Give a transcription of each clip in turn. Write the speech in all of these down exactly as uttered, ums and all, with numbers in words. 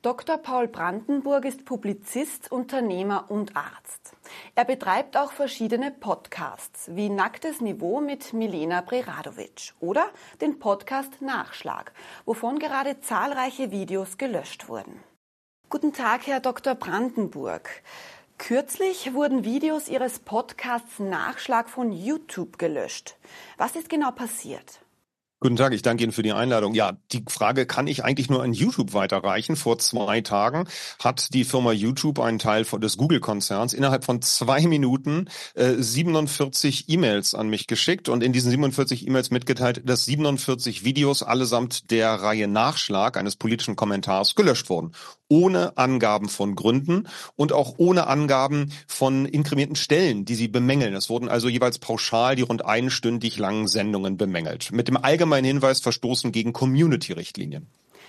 Doktor Paul Brandenburg ist Publizist, Unternehmer und Arzt. Er betreibt auch verschiedene Podcasts, wie Nacktes Niveau mit Milena Preradovic oder den Podcast Nachschlag, wovon gerade zahlreiche Videos gelöscht wurden. Guten Tag, Herr Doktor Brandenburg. Kürzlich wurden Videos Ihres Podcasts Nachschlag von YouTube gelöscht. Was ist genau passiert? Guten Tag, ich danke Ihnen für die Einladung. Ja, die Frage kann ich eigentlich nur an YouTube weiterreichen. Vor zwei Tagen hat die Firma YouTube, einen Teil des Google-Konzerns, innerhalb von zwei Minuten äh, siebenundvierzig E-Mails an mich geschickt und in diesen siebenundvierzig E-Mails mitgeteilt, dass siebenundvierzig Videos allesamt der Reihe Nachschlag eines politischen Kommentars gelöscht wurden. Ohne Angaben von Gründen und auch ohne Angaben von inkriminierten Stellen, die sie bemängeln. Es wurden also jeweils pauschal die rund einstündig langen Sendungen bemängelt. Mit dem allgemeinen Hinweis verstoßen gegen Community-Richtlinien.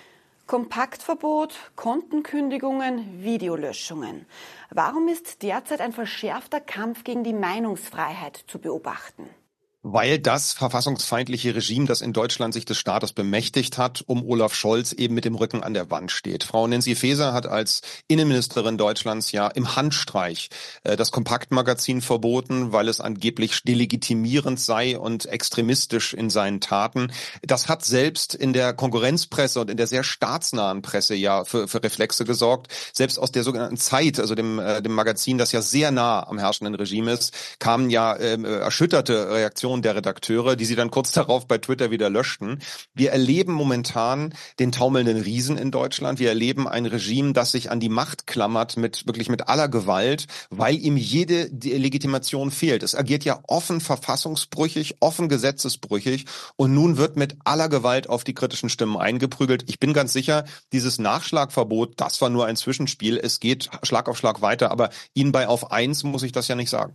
Kompaktverbot, Kontenkündigungen, Videolöschungen. Warum ist derzeit ein verschärfter Kampf gegen die Meinungsfreiheit zu beobachten? Weil das verfassungsfeindliche Regime, das in Deutschland sich des Staates bemächtigt hat, um Olaf Scholz eben mit dem Rücken an der Wand steht. Frau Nancy Faeser hat als Innenministerin Deutschlands ja im Handstreich äh, das Kompaktmagazin verboten, weil es angeblich delegitimierend sei und extremistisch in seinen Taten. Das hat selbst in der Konkurrenzpresse und in der sehr staatsnahen Presse ja für, für Reflexe gesorgt. Selbst aus der sogenannten Zeit, also dem, äh, dem Magazin, das ja sehr nah am herrschenden Regime ist, kamen ja äh, erschütterte Reaktionen der Redakteure, die sie dann kurz darauf bei Twitter wieder löschten. Wir erleben momentan den taumelnden Riesen in Deutschland. Wir erleben ein Regime, das sich an die Macht klammert mit wirklich mit aller Gewalt, weil ihm jede Legitimation fehlt. Es agiert ja offen verfassungsbrüchig, offen gesetzesbrüchig und nun wird mit aller Gewalt auf die kritischen Stimmen eingeprügelt. Ich bin ganz sicher, dieses Nachschlagverbot, das war nur ein Zwischenspiel. Es geht Schlag auf Schlag weiter, aber Ihnen bei Auf eins muss ich das ja nicht sagen.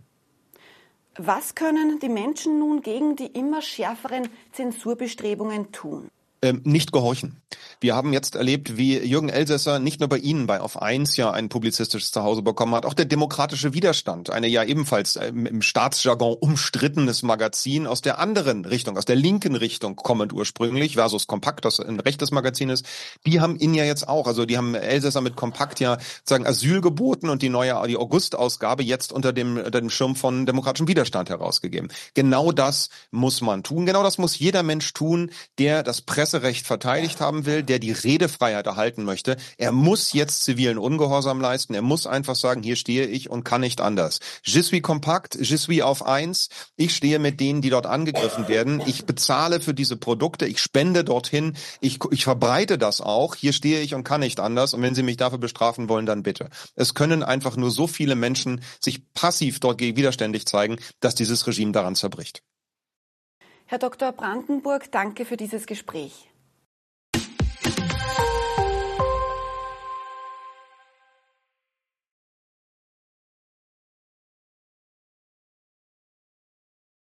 Was können die Menschen nun gegen die immer schärferen Zensurbestrebungen tun? Ähm, nicht gehorchen. Wir haben jetzt erlebt, wie Jürgen Elsässer nicht nur bei Ihnen bei Auf eins ja ein publizistisches Zuhause bekommen hat, auch der demokratische Widerstand, eine ja ebenfalls ähm, im Staatsjargon umstrittenes Magazin aus der anderen Richtung, aus der linken Richtung kommend ursprünglich, versus Kompakt, das ein rechtes Magazin ist, die haben ihn ja jetzt auch, also die haben Elsässer mit Kompakt ja sozusagen Asyl geboten und die neue, die August-Ausgabe jetzt unter dem, unter dem Schirm von demokratischem Widerstand herausgegeben. Genau das muss man tun, genau das muss jeder Mensch tun, der das Presse Presserecht verteidigt haben will, der die Redefreiheit erhalten möchte. Er muss jetzt zivilen Ungehorsam leisten. Er muss einfach sagen, hier stehe ich und kann nicht anders. Je suis Kompakt, je suis Auf eins. Ich stehe mit denen, die dort angegriffen werden. Ich bezahle für diese Produkte. Ich spende dorthin. Ich, ich verbreite das auch. Hier stehe ich und kann nicht anders. Und wenn Sie mich dafür bestrafen wollen, dann bitte. Es können einfach nur so viele Menschen sich passiv dort widerständig zeigen, dass dieses Regime daran zerbricht. Herr Doktor Brandenburg, danke für dieses Gespräch.